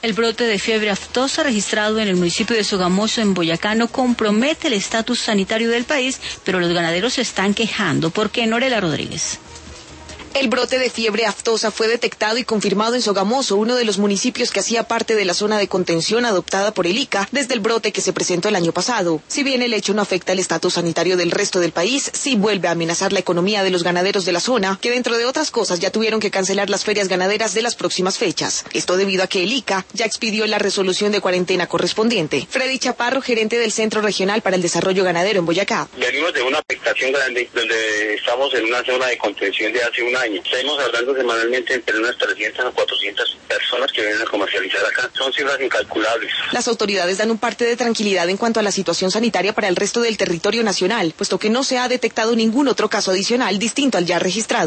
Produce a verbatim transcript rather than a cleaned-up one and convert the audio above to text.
El brote de fiebre aftosa registrado en el municipio de Sogamoso, en Boyacá, no compromete el estatus sanitario del país, pero los ganaderos se están quejando. ¿Por qué? Norela Rodríguez. El brote de fiebre aftosa fue detectado y confirmado en Sogamoso, uno de los municipios que hacía parte de la zona de contención adoptada por el I C A desde el brote que se presentó el año pasado. Si bien el hecho no afecta el estatus sanitario del resto del país, sí vuelve a amenazar la economía de los ganaderos de la zona, que dentro de otras cosas ya tuvieron que cancelar las ferias ganaderas de las próximas fechas. Esto debido a que el I C A ya expidió la resolución de cuarentena correspondiente. Freddy Chaparro, gerente del Centro Regional para el Desarrollo Ganadero en Boyacá. Venimos de una afectación grande, donde estamos en una zona de contención de hace un año. Estamos hablando semanalmente entre unas trescientas o cuatrocientas personas que vienen a comercializar acá. Son cifras incalculables. Las autoridades dan un parte de tranquilidad en cuanto a la situación sanitaria para el resto del territorio nacional, puesto que no se ha detectado ningún otro caso adicional distinto al ya registrado.